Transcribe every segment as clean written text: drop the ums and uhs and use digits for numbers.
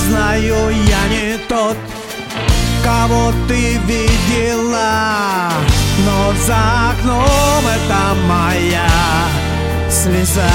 знаю, я не тот, кого ты видела, но за окном это моя слеза.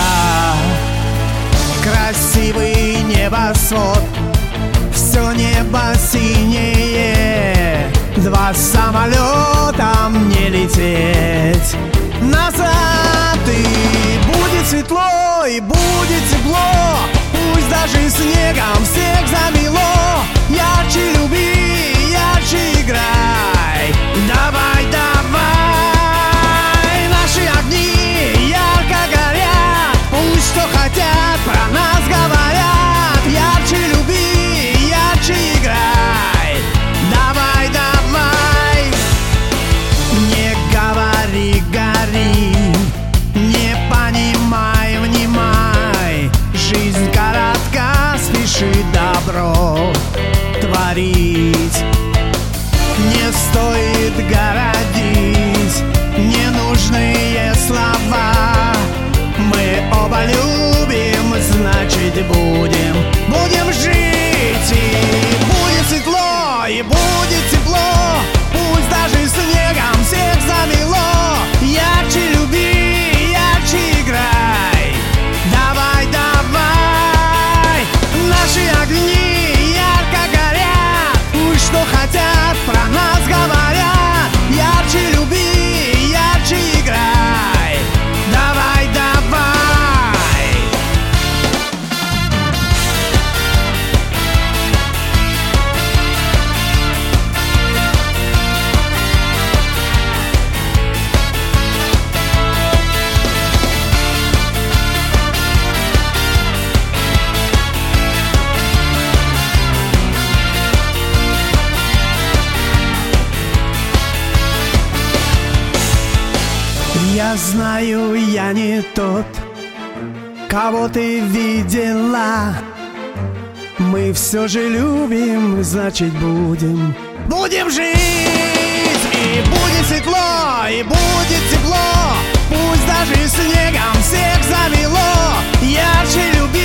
Красивый небосвод, все небо синее, два самолета мне лететь назад. И будет светло, и будет тепло, пусть даже снегом всех замело. Ярче люби, ярче играй, давай, давай. Наши огни ярко горят, пусть что хотят про нас говорят. Ярче люби, ярче играй, давай, давай. Не говори, гори, не понимай, внимай. Жизнь коротка, спеши добро творить. Не стоит городить ненужные слова. Мы оба любим, значит будем жить. И будет светло, и будет тепло, пусть даже снегом всех замело. Ярче люби, ярче играй, давай, давай. Наши огни ярко горят, пусть что хотят про нас говорят. Ярче люби, ярче играй, давай, давай. Я знаю, я не тот, кого ты видела. Мы все же любим, значит будем жить. И будет светло, и будет тепло, пусть даже снегом всех замело. Ярче люби,